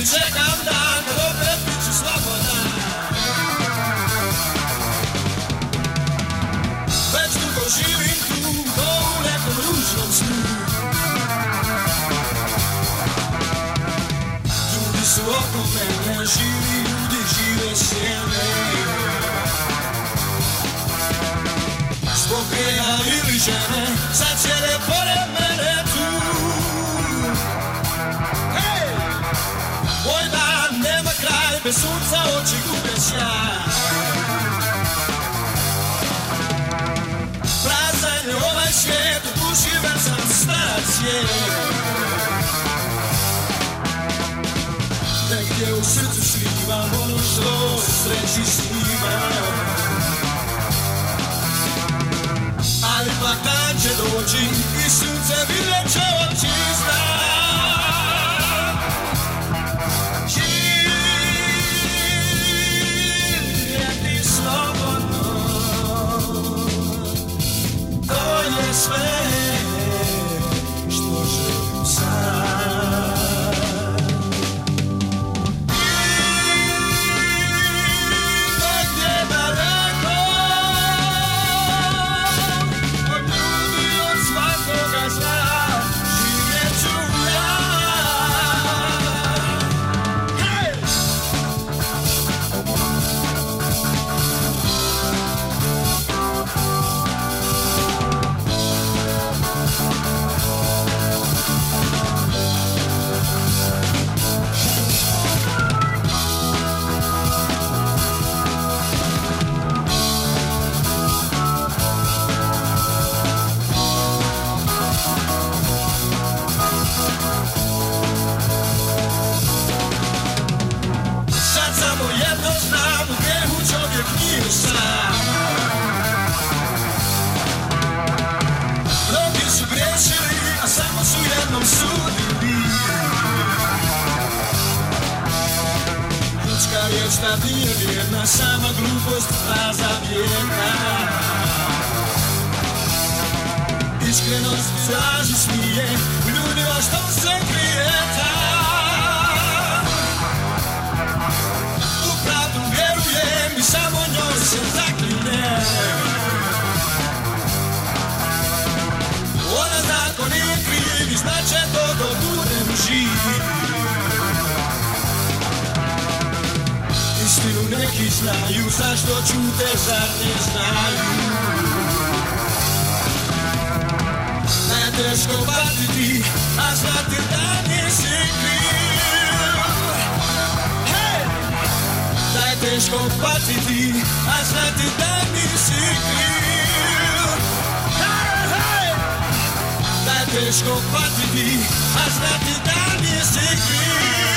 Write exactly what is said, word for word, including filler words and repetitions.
i čekam dan kad opet bit ću slobodan. Već dugo živim tu, ko u nekom ružnom snu. Ljudi su oko mene, živi ljudi, žive sjene. Zbog greja ili žene, sad sjede pored mene tu. Hej! Moj dan nema kraj, bez sunca oči gube sjaj. Prazan je ovaj svijet, u duši vezan starac je. Negdje u srcu slivam ono što sreći snimam. Ali pak dan će doći i sunce vidjet će oči znam. Živjeti slobodno, to je sve što želim sam. Mnogi su griješili, a samo su jednom sudili. Ljudska riječ tad nije vjerna, sama glupost fraza vjerna. Iskrenost laži smije, u ljudima što se krije tam. U pravdu vjerujem i samo njoj se zaklinem. Ona znako nije kriv i znače to dok budem živ. Istinu neki znaju, zašto čute, zar ne znaju. Da je teško patiti, a znati da nisi kriv. Hej! Da je teško patiti, a znati da nisi kriv. Hej, hej! Da je teško patiti, a znati da nisi kriv.